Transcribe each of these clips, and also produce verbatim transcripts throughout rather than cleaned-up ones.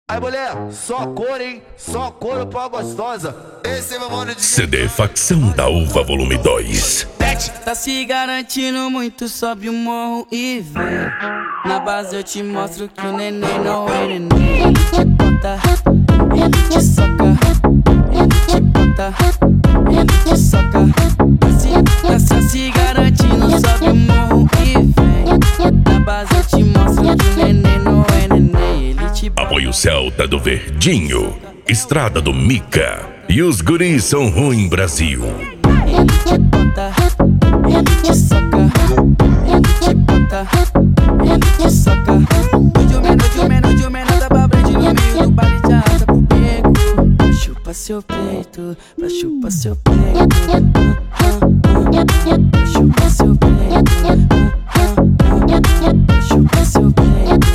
Aí mulher, só cor, hein? Só couro pra gostosa. Esse é meu mano de C D Facção da Uva Volume dois. Tá se garantindo muito, sobe o morro e vem. Na base eu te mostro que o neném não é neném. Ele te bota, ele te soca, ele te bota, ele te soca. Tá se, tá se, se garantindo, sobe o morro e vem. Na base eu te mostro que o neném não é neném. Ele te bota. Apoio Celta do Verdinho, Estrada do Mica e os guris são ruim Brasil. Ele te bota, ele te soca, ele te bota, ele te soca. De um menor, de um menor, de um menor da babrande no meio do baile de asa pro beco. Pra chupar seu peito, pra chupar seu peito, pra chupar seu peito, pra chupar seu peito,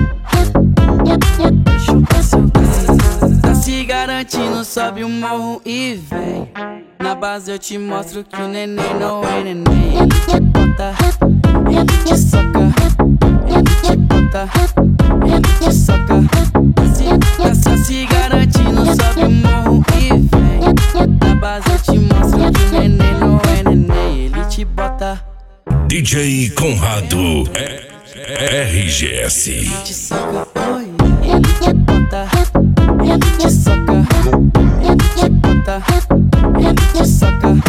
pra chupar seu peito. Tá se garantindo, sobe o morro e vem. Na base eu te mostro que o neném não é neném. Ele te bota, ele te soca, ele te bota, ele te soca. Se, tá só se garantindo, sobe o morro e vem. Na base eu te mostro que o neném não é neném. Ele te bota, D J Conrado R G S. ele te soca, oi. Ele te bota, ele te soca, ele te bota, ele te soca.